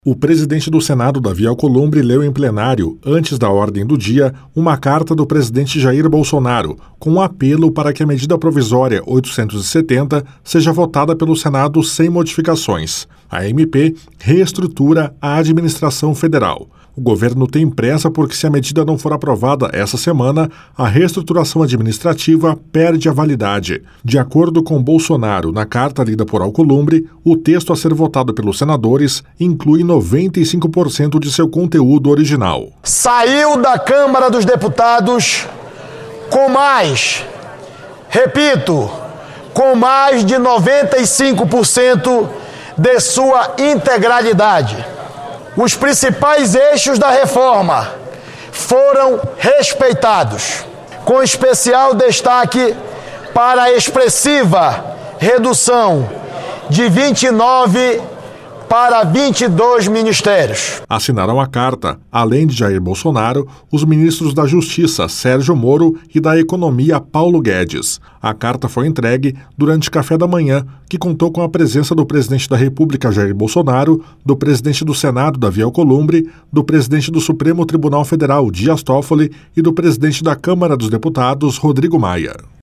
O presidente do Senado, Davi Alcolumbre, leu em plenário, antes da ordem do dia, uma carta do presidente Jair Bolsonaro, com um apelo para que a medida provisória 870 seja votada pelo Senado sem modificações. A MP reestrutura a administração federal. O governo tem pressa porque, se a medida não for aprovada essa semana, a reestruturação administrativa perde a validade. De acordo com Bolsonaro, na carta lida por Alcolumbre, o texto a ser votado pelos senadores inclui 95% de seu conteúdo original. Saiu da Câmara dos Deputados com mais, repito, com mais de 95% de sua integralidade. Os principais eixos da reforma foram respeitados, com especial destaque para a expressiva redução de 29 para 22 ministérios. Assinaram a carta, além de Jair Bolsonaro, os ministros da Justiça, Sérgio Moro, e da Economia, Paulo Guedes. A carta foi entregue durante café da manhã, que contou com a presença do presidente da República, Jair Bolsonaro, do presidente do Senado, Davi Alcolumbre, do presidente do Supremo Tribunal Federal, Dias Toffoli, e do presidente da Câmara dos Deputados, Rodrigo Maia.